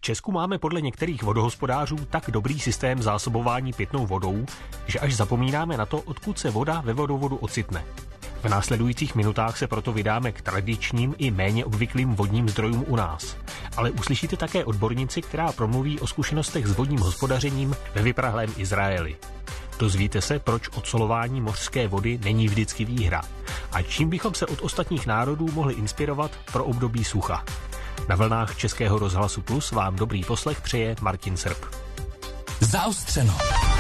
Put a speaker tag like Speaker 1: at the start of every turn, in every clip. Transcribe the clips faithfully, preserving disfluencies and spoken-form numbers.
Speaker 1: Česku máme podle některých vodohospodářů tak dobrý systém zásobování pitnou vodou, že až zapomínáme na to, odkud se voda ve vodovodu ocitne. V následujících minutách se proto vydáme k tradičním i méně obvyklým vodním zdrojům u nás. Ale uslyšíte také odbornici, která promluví o zkušenostech s vodním hospodařením ve vyprahlém Izraeli. Dozvíte se, proč odsolování mořské vody není vždycky výhra a čím bychom se od ostatních národů mohli inspirovat pro období sucha. Na vlnách Českého rozhlasu Plus vám dobrý poslech přeje Martin Srb.
Speaker 2: Zaostřeno.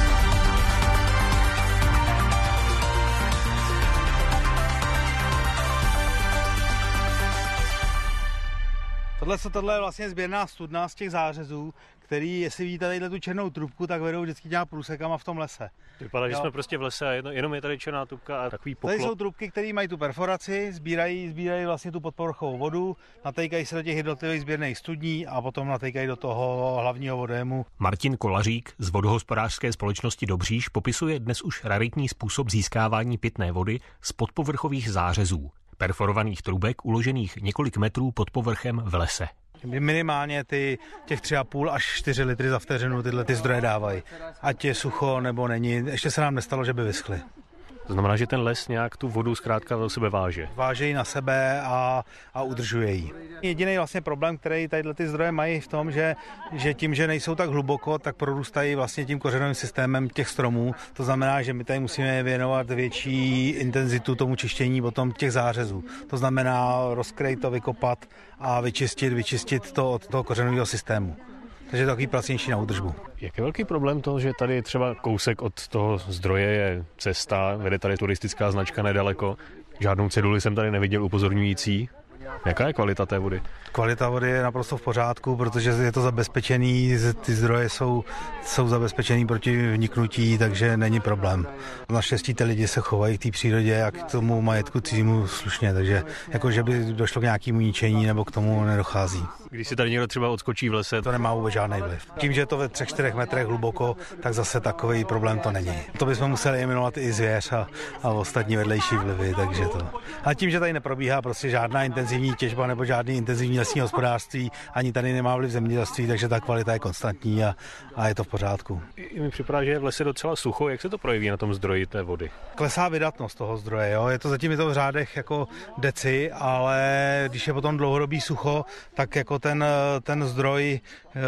Speaker 3: Tohle, co tohle je vlastně sběrná studna z těch zářezů, který, jestli vidíte tadyhle tu černou trubku, tak vedou vždycky těma průsekama v tom lese.
Speaker 1: Vypadá, že jsme prostě v lese a jedno, jenom je tady černá trubka a takový poklop.
Speaker 3: Tady jsou trubky, které mají tu perforaci, sbírají, sbírají vlastně tu podpovrchovou vodu, natejkají se do těch jednotlivých sběrných studní a potom natejkají do toho hlavního vodému.
Speaker 1: Martin Kolařík z vodohospodářské společnosti Dobříš popisuje dnes už raritní způsob získávání pitné vody z podpovrchových zářezů, perforovaných trubek uložených několik metrů pod povrchem v lese.
Speaker 3: Minimálně ty, těch tři a půl až čtyři litry za vteřinu tyhle ty zdroje dávají. Ať je sucho nebo není. Ještě se nám nestalo, že by vyschly.
Speaker 1: To znamená, že ten les nějak tu vodu zkrátka do sebe váže.
Speaker 3: Vážejí na sebe a, a udržuje ji. Jediný vlastně problém, který tadyhle ty zdroje mají v tom, že, že tím, že nejsou tak hluboko, tak prorůstají vlastně tím kořenovým systémem těch stromů. To znamená, že my tady musíme věnovat větší intenzitu tomu čištění potom těch zářezů. To znamená rozkrejt to, vykopat a vyčistit, vyčistit to od toho kořenového systému. Takže je to takový pracnější na údržbu.
Speaker 1: Jak je velký problém to, že tady třeba kousek od toho zdroje je cesta, vede tady turistická značka nedaleko. Žádnou ceduli jsem tady neviděl upozorňující. Jaká je kvalita té vody?
Speaker 3: Kvalita vody je naprosto v pořádku, protože je to zabezpečený, ty zdroje jsou, jsou zabezpečený proti vniknutí, takže není problém. Naštěstí ty lidi se chovají k té přírodě a k tomu majetku cizímu slušně, takže jako, že by došlo k nějakému ničení nebo k tomu nedochází.
Speaker 1: Když si tady někdo třeba odskočí v lese,
Speaker 3: to nemá vůbec žádný vliv. Tím, že je to ve třech, čtyřech metrech hluboko, tak zase takový problém to není. To bychom museli eliminovat i zvěř a, a ostatní vedlejší vlivy, takže to. A tím, že tady neprobíhá prostě žádná intenzivní těžba nebo žádný intenzivní lesní hospodářství, ani tady nemá vliv zemědělství, takže ta kvalita je konstantní a, a je to v pořádku.
Speaker 1: I mi připadá, že je v lese docela sucho. Jak se to projeví na tom zdroji té vody?
Speaker 3: Klesá vydatnost toho zdroje, jo. Je to zatím je to v řádech jako deci, ale když je potom dlouhodobý sucho, tak jako ten, ten zdroj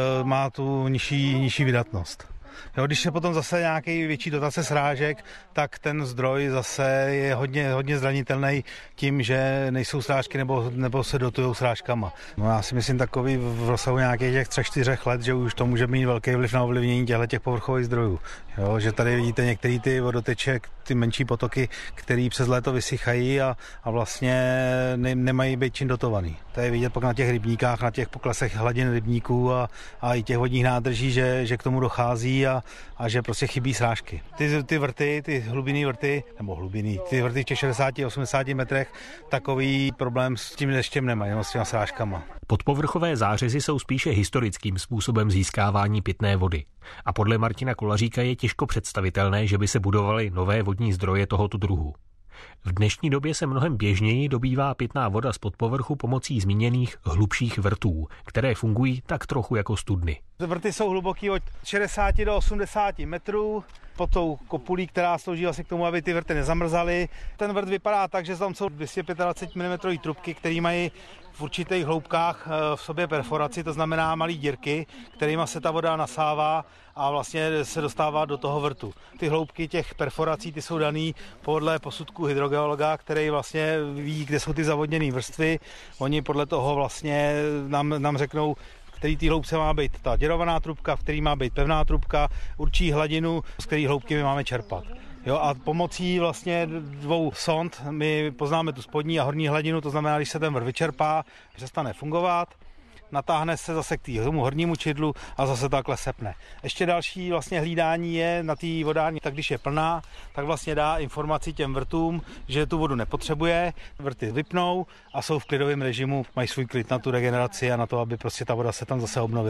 Speaker 3: má tu nižší, nižší vydatnost. Jo, když je potom zase nějaký větší dotace srážek, tak ten zdroj zase je hodně, hodně zranitelný tím, že nejsou srážky nebo, nebo se dotujou srážkama. No já si myslím takový v rozsahu nějakých těch třech, čtyřech let, že už to může mít velký vliv na ovlivnění těch povrchových zdrojů. Jo, že tady vidíte některé ty vodoteče, ty menší potoky, které přes léto vysychají a, a vlastně ne, nemají být čím dotovaný. To je vidět pak na těch rybníkách, na těch poklesech hladin rybníků a, a i těch vodních nádrží, že, že k tomu dochází a, a že prostě chybí srážky. Ty, ty vrty, ty hlubinný vrty, nebo hlubinný, ty vrty v těch šedesáti osmdesáti metrech, takový problém s tím deštěm nemají, no, s těma srážkama.
Speaker 1: Podpovrchové zářezy jsou spíše historickým způsobem získávání pitné vody. A podle Martina Kolaříka je těžko představitelné, že by se budovaly nové vodní zdroje tohoto druhu. V dnešní době se mnohem běžněji dobývá pitná voda z podpovrchu pomocí zmíněných hlubších vrtů, které fungují tak trochu jako studny.
Speaker 3: Vrty jsou hluboký od šedesáti do osmdesáti metrů, pod tou kopulí, která slouží vlastně k tomu, aby ty vrty nezamrzaly. Ten vrt vypadá tak, že tam jsou dvě stě dvacet pět milimetrů trubky, které mají v určitých hloubkách v sobě perforaci, to znamená malé dírky, kterými se ta voda nasává a vlastně se dostává do toho vrtu. Ty hloubky těch perforací ty jsou daný podle posudku hydrogeologa, který vlastně ví, kde jsou ty zavodněné vrstvy. Oni podle toho vlastně nám, nám řeknou, který té hloubce má být ta děrovaná trubka, v který má být pevná trubka, určí hladinu, z které hloubky my máme čerpat. Jo, a pomocí vlastně dvou sond my poznáme tu spodní a horní hladinu, to znamená, když se ten vrch vyčerpá, přestane fungovat, natáhne se zase k tomu hornímu čidlu a zase takhle sepne. Ještě další vlastně hlídání je na té vodárně, tak když je plná, tak vlastně dá informaci těm vrtům, že tu vodu nepotřebuje, vrty vypnou a jsou v klidovém režimu, mají svůj klid na tu regeneraci a na to, aby prostě ta voda se tam zase obnovila.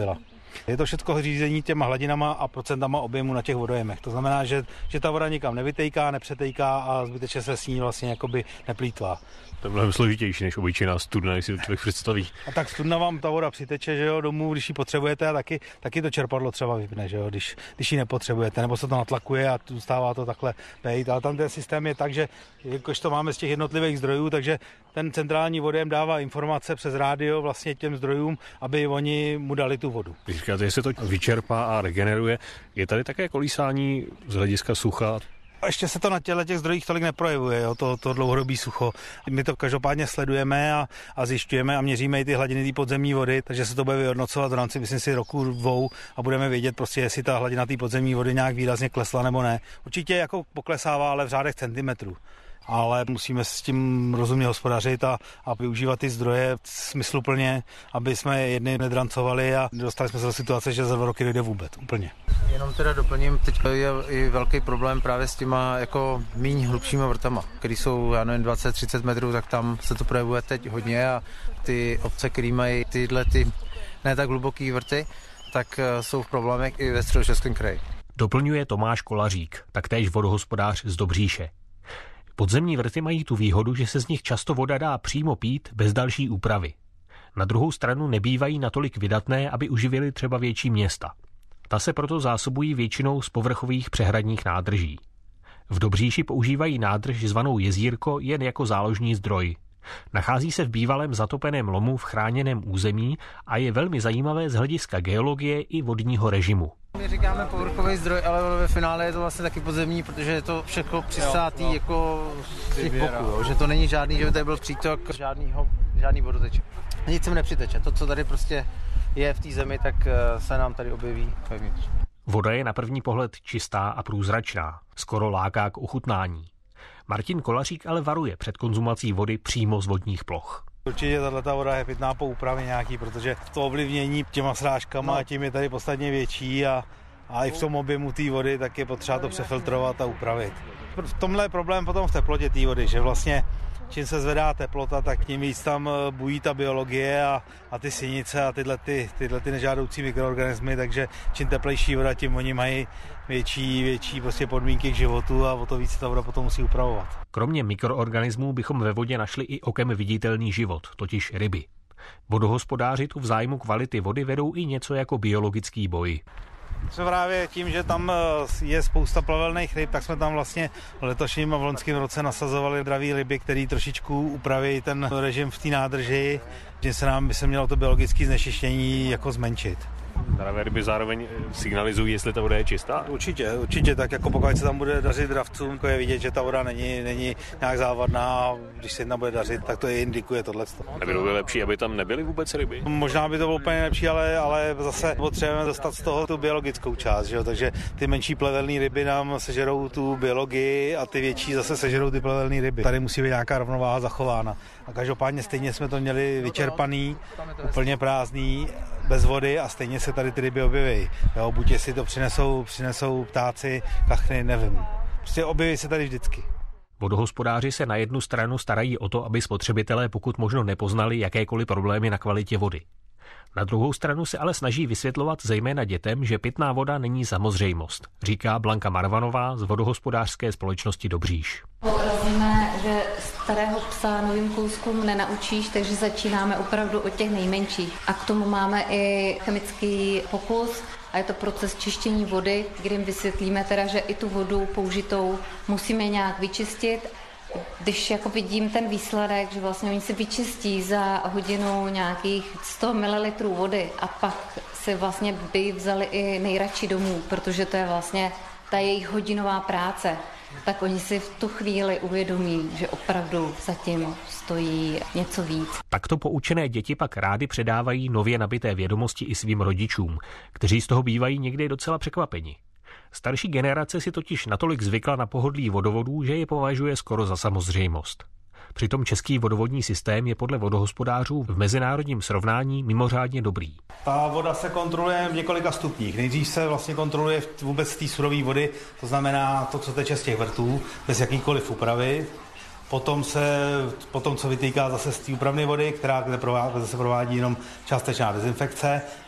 Speaker 3: Je to všechno řízení těma hladinama a procentama objemu na těch vodojemech. To znamená, že, že ta voda nikam nevytejká, nepřetejká a zbytečně se s ní vlastně jakoby neplýtvá.
Speaker 1: To je mnohem složitější než obyčejná studna, jestli to člověk představí.
Speaker 3: A tak studna vám ta voda přiteče, že jo, domů, když ji potřebujete, a taky, taky to čerpadlo třeba vypne, že jo, když, když ji nepotřebujete, nebo se to natlakuje a zůstává to takhle bejt. Ale tam ten systém je tak, že jakož to máme z těch jednotlivých zdrojů, takže ten centrální vodojem dává informace přes rádio vlastně těm zdrojům, aby oni mu dali tu vodu.
Speaker 1: Když říkáte, že se to vyčerpá a regeneruje, je tady také kolísání z hlediska sucha?
Speaker 3: A ještě se to na těle těch zdrojích tolik neprojevuje, jo, to, to dlouhodobý sucho. My to každopádně sledujeme a, a zjišťujeme a měříme i ty hladiny té podzemní vody, takže se to bude vyhodnocovat v rámci, myslím si, roku, dvou a budeme vědět prostě, jestli ta hladina té podzemní vody nějak výrazně klesla nebo ne. Určitě jako poklesává, ale v řádech centimetrů. Ale musíme s tím rozumně hospodařit a, a využívat ty zdroje smysluplně, aby jsme jedny nedrancovali a dostali jsme se do situace, že za dva roky dojde vůbec, úplně.
Speaker 4: Jenom teda doplním, teď je i velký problém právě s těma jako míň hlubšíma vrtama, který jsou, já nevím, dvacet třicet metrů, tak tam se to projevuje teď hodně a ty obce, které mají tyhle ty ne tak hluboký vrty, tak jsou v problémech i ve Středočeském kraji.
Speaker 1: Doplňuje Tomáš Kolařík, taktéž vodohospodář z Dobříše. Podzemní vrty mají tu výhodu, že se z nich často voda dá přímo pít bez další úpravy. Na druhou stranu nebývají natolik vydatné, aby uživili třeba větší města. Ta se proto zásobují většinou z povrchových přehradních nádrží. V Dobříši používají nádrž zvanou Jezírko jen jako záložní zdroj. Nachází se v bývalém zatopeném lomu v chráněném území a je velmi zajímavé z hlediska geologie i vodního režimu.
Speaker 4: My říkáme povrchový zdroj, ale ve finále je to vlastně taky podzemní, protože je to všechno přisátý jo, jako z těch boků, jo, že to není žádný, že by tady byl přítok žádnýho, žádný vodoteče. Nic sem nepřiteče, to, co tady prostě je v té zemi, tak se nám tady objeví vevnitř.
Speaker 1: Voda je na první pohled čistá a průzračná, skoro láká k ochutnání. Martin Kolařík ale varuje před konzumací vody přímo z vodních ploch.
Speaker 3: Určitě tato voda je pitná po úpravě nějaký, protože to ovlivnění těma srážkama no. tím je tady podstatně větší a, a i v tom objemu té vody tak je potřeba to přefiltrovat a upravit. V tomhle je problém potom v teplotě té vody, že vlastně čím se zvedá teplota, tak tím víc tam bují ta biologie a, a ty sinice a tyhle, ty, tyhle ty nežádoucí mikroorganismy, takže čím teplejší voda, tím oni mají větší, větší prostě podmínky k životu a o to víc ta voda potom musí upravovat.
Speaker 1: Kromě mikroorganismů bychom ve vodě našli i okem viditelný život, totiž ryby. Vodohospodáři tu v zájmu kvality vody vedou i něco jako biologický boj.
Speaker 3: Jsme právě tím, že tam je spousta plavelných ryb, tak jsme tam vlastně v letošním a v loňském roce nasazovali draví ryby, které trošičku upraví ten režim v té nádrži, že se nám by se mělo to biologické znečištění jako zmenšit.
Speaker 1: Dravé ryby zároveň signalizují, jestli ta voda je čistá?
Speaker 3: Určitě, určitě, tak jako pokud se tam bude dařit dravcům, je vidět, že ta voda není, není nějak závadná a když se tam bude dařit, tak to je indikuje tohle.
Speaker 1: Nebylo by lepší, aby tam nebyly vůbec ryby?
Speaker 3: Možná by to bylo úplně lepší, ale, ale zase potřebujeme dostat z toho tu biologickou část, že jo? Takže ty menší plevelné ryby nám sežerou tu biologii a ty větší zase sežerou ty plevelné ryby. Tady musí být nějaká rovnováha zachována. A každopádně stejně jsme to měli vyčerpaný, úplně prázdný, bez vody a stejně se tady ty ryby objeví. Jo, buď jestli to přinesou, přinesou ptáci, kachny, nevím. Prostě objeví se tady vždycky.
Speaker 1: Vodohospodáři se na jednu stranu starají o to, aby spotřebitelé pokud možno nepoznali jakékoliv problémy na kvalitě vody. Na druhou stranu se ale snaží vysvětlovat zejména dětem, že pitná voda není samozřejmost, říká Blanka Marvanová z vodohospodářské společnosti Dobříš.
Speaker 5: Víme, že starého psa novým kouskům nenaučíš, takže začínáme opravdu od těch nejmenších. A k tomu máme i chemický pokus a je to proces čištění vody, kdy jim vysvětlíme teda, že i tu vodu použitou musíme nějak vyčistit. Když jako vidím ten výsledek, že vlastně oni si vyčistí za hodinu nějakých sto mililitrů vody a pak si vlastně by vzali i nejradši domů, protože to je vlastně ta jejich hodinová práce, tak oni si v tu chvíli uvědomí, že opravdu zatím stojí něco víc.
Speaker 1: Takto poučené děti pak rády předávají nově nabité vědomosti i svým rodičům, kteří z toho bývají někdy docela překvapeni. Starší generace si totiž natolik zvykla na pohodlí vodovodů, že je považuje skoro za samozřejmost. Přitom český vodovodní systém je podle vodohospodářů v mezinárodním srovnání mimořádně dobrý.
Speaker 3: Ta voda se kontroluje v několika stupních. Nejdřív se vlastně kontroluje vůbec té surové vody, to znamená to, co teče z těch vrtů, bez jakýkoliv úpravy. Potom, se, potom co vytýká zase z té úpravné vody, která kde provádí, se provádí jenom částečná dezinfekce.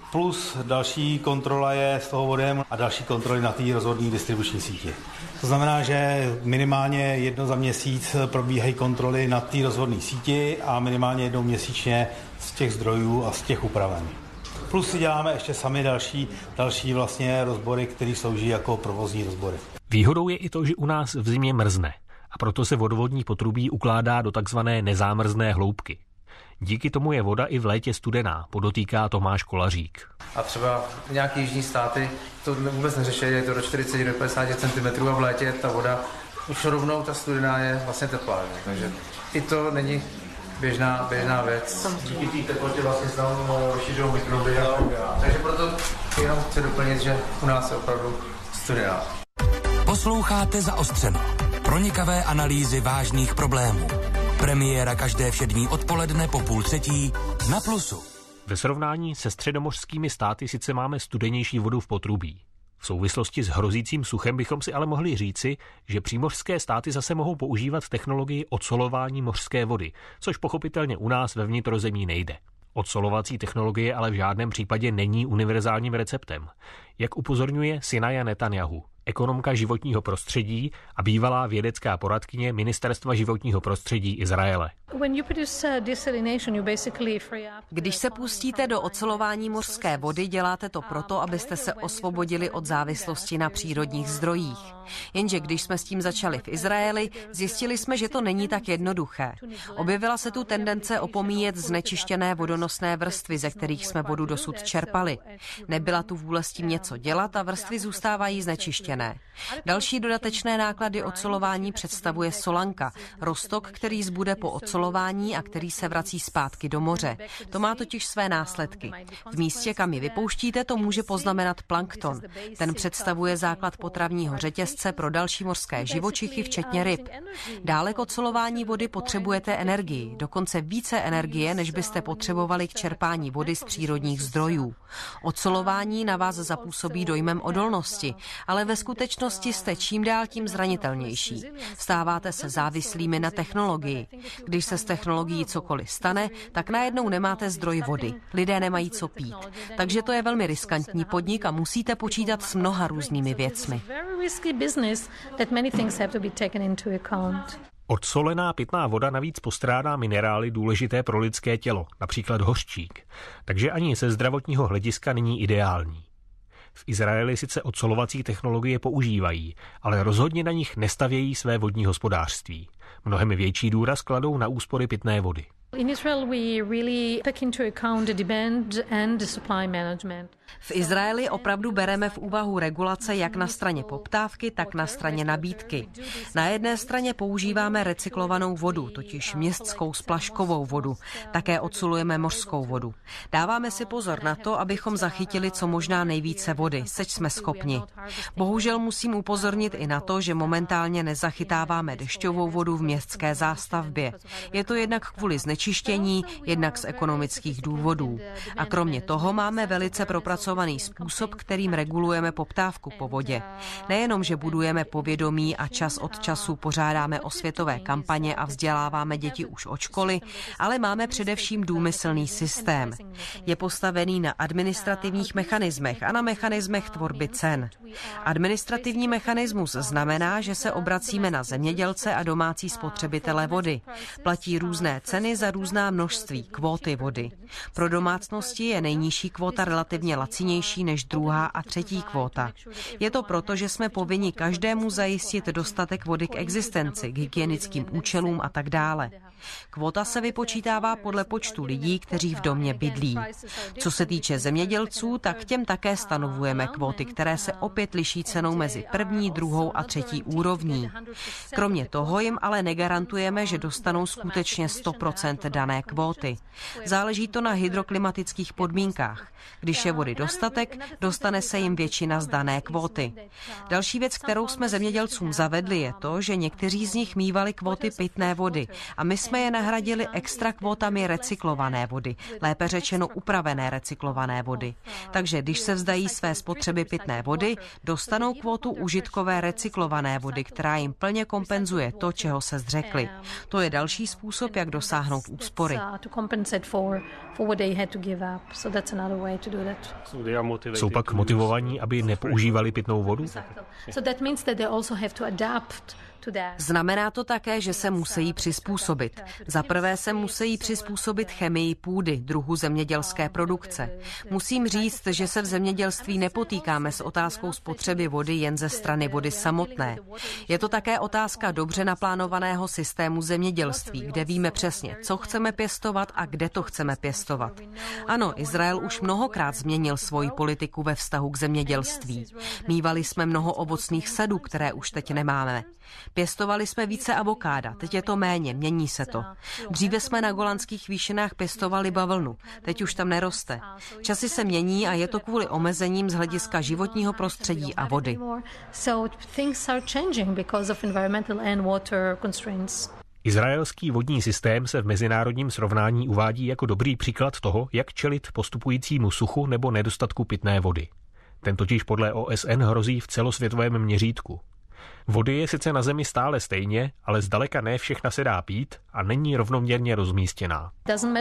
Speaker 3: Plus další kontrola je s toho vodem a další kontroly na té rozvodní distribuční síti. To znamená, že minimálně jedno za měsíc probíhají kontroly na té rozvodní síti a minimálně jednou měsíčně z těch zdrojů a z těch upraven. Plus si děláme ještě sami další, další vlastně rozbory, které slouží jako provozní rozbory.
Speaker 1: Výhodou je i to, že u nás v zimě mrzne a proto se vodovodní potrubí ukládá do takzvané nezámrzné hloubky. Díky tomu je voda i v létě studená, podotýká Tomáš Kolařík.
Speaker 4: A třeba nějaký jižní státy to vůbec neřeší, je to do čtyřicet do padesát centimetrů a v létě ta voda už rovnou ta studená je vlastně teplá. Takže i to není běžná, běžná věc. Díky té teplotě vlastně se tam rozšířují mikroby. Takže proto jenom chci doplnit, že u nás je opravdu studená.
Speaker 2: Posloucháte Zaostřeno. Pronikavé analýzy vážných problémů. Premiéra každé všední odpoledne po půl třetí na Plusu.
Speaker 1: Ve srovnání se středomořskými státy sice máme studenější vodu v potrubí. V souvislosti s hrozícím suchem bychom si ale mohli říci, že přímořské státy zase mohou používat technologii odsolování mořské vody, což pochopitelně u nás ve vnitrozemí nejde. Odsolovací technologie ale v žádném případě není univerzálním receptem, jak upozorňuje Sinaja Netanyahu, ekonomka životního prostředí a bývalá vědecká poradkyně Ministerstva životního prostředí Izraele.
Speaker 6: Když se pustíte do ocelování mořské vody, děláte to proto, abyste se osvobodili od závislosti na přírodních zdrojích. Jenže když jsme s tím začali v Izraeli, zjistili jsme, že to není tak jednoduché. Objevila se tu tendence opomíjet znečištěné vodonosné vrstvy, ze kterých jsme vodu dosud čerpali. Nebyla tu vůle s tím něco dělat a vrstvy zůstávají znečištěné. Další dodatečné náklady ocelování představuje solanka, roztok, který zbude po ocelování a který se vrací zpátky do moře. To má totiž své následky. V místě, kam ji vypouštíte, to může poznamenat plankton. Ten představuje základ potravního řetězce pro další mořské živočichy, včetně ryb. Dále k ocelování vody potřebujete energii, dokonce více energie, než byste potřebovali k čerpání vody z přírodních zdrojů. Ocelování na vás zapůsobí dojmem odolnosti, ale ve skutečnosti jste čím dál tím zranitelnější. Stáváte se závislými na technologii. Když se s technologií cokoliv stane, tak najednou nemáte zdroj vody. Lidé nemají co pít. Takže to je velmi riskantní podnik a musíte počítat s mnoha různými věcmi.
Speaker 1: Odsolená pitná voda navíc postrádá minerály důležité pro lidské tělo, například hořčík, takže ani ze zdravotního hlediska není ideální. V Izraeli sice odsolovací technologie používají, ale rozhodně na nich nestavějí své vodní hospodářství. Mnohem větší důraz kladou na úspory pitné vody.
Speaker 6: V Izraeli opravdu bereme v úvahu regulace jak na straně poptávky, tak na straně nabídky. Na jedné straně používáme recyklovanou vodu, totiž městskou splaškovou vodu. Také odsolujeme mořskou vodu. Dáváme si pozor na to, abychom zachytili co možná nejvíce vody, seč jsme schopni. Bohužel musím upozornit i na to, že momentálně nezachytáváme dešťovou vodu v městské zástavbě. Je to jednak kvůli znečištění, jednak z ekonomických důvodů. A kromě toho máme velice propracovaný způsob, kterým regulujeme poptávku po vodě. Nejenom, že budujeme povědomí a čas od času pořádáme osvětové kampaně a vzděláváme děti už od školy, ale máme především důmyslný systém. Je postavený na administrativních mechanismech a na mechanismech tvorby cen. Administrativní mechanismus znamená, že se obracíme na zemědělce a domácí spotřebitele vody. Platí různé ceny za různá množství, kvóty vody. Pro domácnosti je nejnižší kvóta relativně lacinější než druhá a třetí kvóta. Je to proto, že jsme povinni každému zajistit dostatek vody k existenci, k hygienickým účelům a tak dále. Kvóta se vypočítává podle počtu lidí, kteří v domě bydlí. Co se týče zemědělců, tak těm také stanovujeme kvóty, které se opět liší cenou mezi první, druhou a třetí úrovní. Kromě toho jim ale negarantujeme, že dostanou skutečně sto procent dané kvóty. Záleží to na hydroklimatických podmínkách. Když je vody dostatek, dostane se jim většina z dané kvóty. Další věc, kterou jsme zemědělcům zavedli, je to, že někteří z nich mívali kvóty pitné vody a my jsme jsme je nahradili extra kvótami recyklované vody, lépe řečeno upravené recyklované vody. Takže když se vzdají své spotřeby pitné vody, dostanou kvótu užitkové recyklované vody, která jim plně kompenzuje to, čeho se zřekli. To je další způsob, jak dosáhnout úspory.
Speaker 1: Jsou pak motivovaní, aby nepoužívali pitnou vodu?
Speaker 6: Znamená to také, že se musí přizpůsobit. Za prvé se musí přizpůsobit chemii půdy, druhu zemědělské produkce. Musím říct, že se v zemědělství nepotýkáme s otázkou spotřeby vody jen ze strany vody samotné. Je to také otázka dobře naplánovaného systému zemědělství, kde víme přesně, co chceme pěstovat a kde to chceme pěstovat. Ano, Izrael už mnohokrát změnil svoji politiku ve vztahu k zemědělství. Mívali jsme mnoho ovocných sadů, které už teď nemáme. Pěstovali jsme více avokáda, teď je to méně, mění se to. Dříve jsme na Golanských výšinách pěstovali bavlnu, teď už tam neroste. Časy se mění a je to kvůli omezením z hlediska životního prostředí a vody.
Speaker 1: Izraelský vodní systém se v mezinárodním srovnání uvádí jako dobrý příklad toho, jak čelit postupujícímu suchu nebo nedostatku pitné vody. Ten totiž podle O S N hrozí v celosvětovém měřítku. Vody je sice na Zemi stále stejně, ale zdaleka ne všechna se dá pít a není rovnoměrně rozmístěná.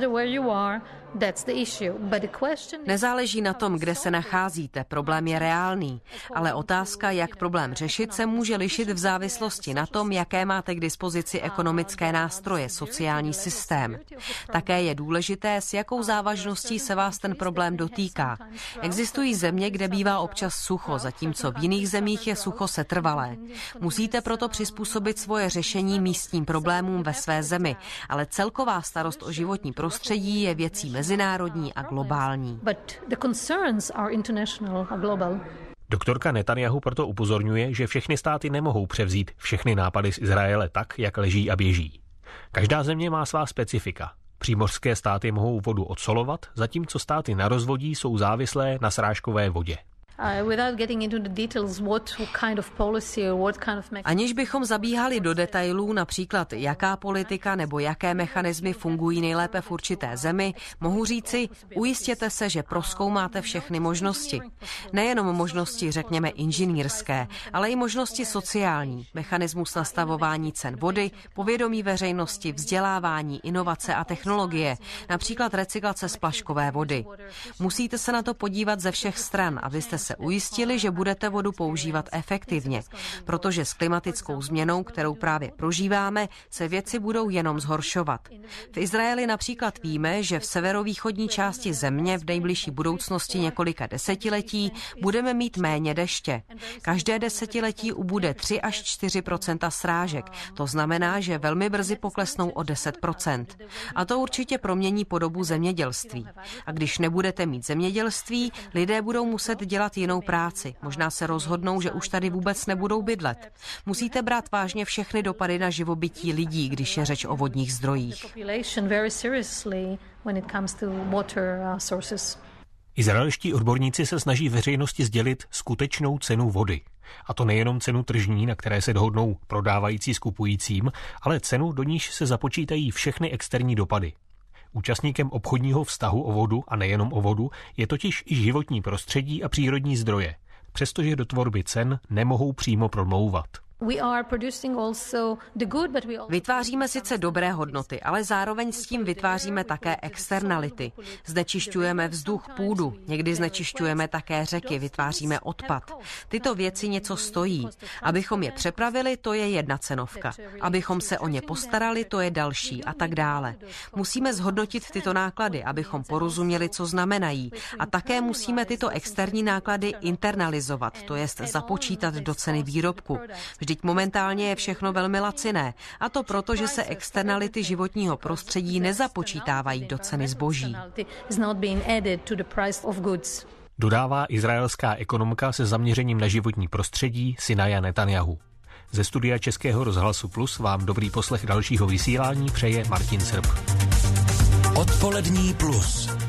Speaker 6: Nezáleží na tom, kde se nacházíte, problém je reálný, ale otázka, jak problém řešit, se může lišit v závislosti na tom, jaké máte k dispozici ekonomické nástroje, sociální systém. Také je důležité, s jakou závažností se vás ten problém dotýká. Existují země, kde bývá občas sucho, zatímco v jiných zemích je sucho setrvalé. Musíte proto přizpůsobit svoje řešení místním problémům ve své zemi, ale celková starost o životní prostředí je věcí mezinárodní a globální.
Speaker 1: Doktorka Netanjahu proto upozorňuje, že všechny státy nemohou převzít všechny nápady z Izraele tak, jak leží a běží. Každá země má svá specifika. Přímořské státy mohou vodu odsolovat, zatímco státy na rozvodí jsou závislé na srážkové vodě.
Speaker 6: Aniž bychom zabíhali do detailů, například jaká politika nebo jaké mechanismy fungují nejlépe v určité zemi, mohu říci, ujistěte se, že prozkoumáte všechny možnosti. Nejenom možnosti, řekněme, inženýrské, ale i možnosti sociální, mechanismus nastavování cen vody, povědomí veřejnosti, vzdělávání, inovace a technologie, například recyklace splaškové vody. Musíte se na to podívat ze všech stran, abyste se ujistili, že budete vodu používat efektivně, protože s klimatickou změnou, kterou právě prožíváme, se věci budou jenom zhoršovat. V Izraeli například víme, že v severovýchodní části země v nejbližší budoucnosti několika desetiletí budeme mít méně deště. Každé desetiletí ubude tři až čtyři procenta srážek. To znamená, že velmi brzy poklesnou o deset procent. A to určitě promění podobu zemědělství. A když nebudete mít zemědělství, lidé budou muset dělat jinou práci. Možná se rozhodnou, že už tady vůbec nebudou bydlet. Musíte brát vážně všechny dopady na živobytí lidí, když je řeč o vodních zdrojích.
Speaker 1: Izraelští odborníci se snaží veřejnosti sdělit skutečnou cenu vody. A to nejenom cenu tržní, na které se dohodnou prodávající s kupujícím, ale cenu, do níž se započítají všechny externí dopady. Účastníkem obchodního vztahu o vodu a nejenom o vodu je totiž i životní prostředí a přírodní zdroje, přestože do tvorby cen nemohou přímo promlouvat.
Speaker 6: Vytváříme sice dobré hodnoty, ale zároveň s tím vytváříme také externality. Znečišťujeme vzduch, půdu, někdy znečišťujeme také řeky, vytváříme odpad. Tyto věci něco stojí. Abychom je přepravili, to je jedna cenovka. Abychom se o ně postarali, to je další a tak dále. Musíme zhodnotit tyto náklady, abychom porozuměli, co znamenají. A také musíme tyto externí náklady internalizovat, to jest započítat do ceny výrobku. Vždyť momentálně je všechno velmi laciné, a to proto, že se externality životního prostředí nezapočítávají do ceny zboží.
Speaker 1: Dodává izraelská ekonomka se zaměřením na životní prostředí Sinaja Netanjahu. Ze studia Českého rozhlasu Plus vám dobrý poslech dalšího vysílání přeje Martin Srb.
Speaker 2: Odpolední Plus.